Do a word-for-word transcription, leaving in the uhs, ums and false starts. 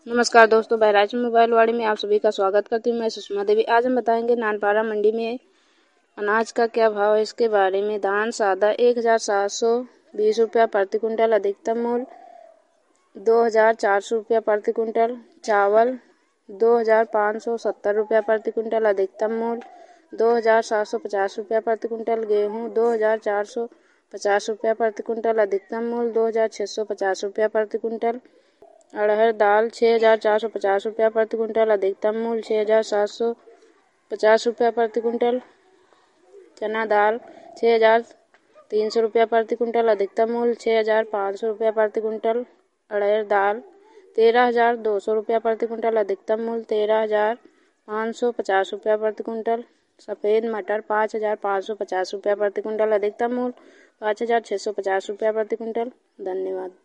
नमस्कार दोस्तों, बहराइच मोबाइल वाड़ी में आप सभी का स्वागत करती हूँ। मैं सुषमा देवी। आज हम बताएंगे नानपारा मंडी में अनाज का क्या भाव है इसके बारे में। धान सादा एक हजार सात सौ बीस रुपया प्रति कुंटल अधिकतम मूल्य, दो हजार चार सौ रुपया प्रति कुंटल। चावल दो हजार पाँच सौ सत्तर रुपया प्रति कुंटल अधिकतम मूल्य, दो हजार सात सौ पचास रुपया प्रति कुंटल। गेहूँ दो हजार चार सौ पचास रुपया प्रति कुंटल अधिकतम मूल्य, दो हजार छः सौ पचास रुपया प्रति कुंटल। अरहर दाल छः हजार चार सौ पचास रुपया प्रति कुंटल अधिकतम मूल्य, छः हजार सात सौ पचास रुपया प्रति कुंटल। चना दाल छः हजार तीन सौ रुपया प्रति कुंटल अधिकतम मूल्य, छः हजार पाँच सौ रुपया प्रति कुंटल। अरहर दाल तेरह हजार दो सौ रुपया प्रति कुंटल अधिकतम मूल्य, तेरह हजार पाँच सौ पचास रुपया प्रति कुंटल। सफ़ेद मटर पाँच हजार पाँच सौ पचास रुपया प्रति कुंटल अधिकतम मूल्य, पाँच हजार छः सौ पचास रुपया प्रति कुंटल। धन्यवाद।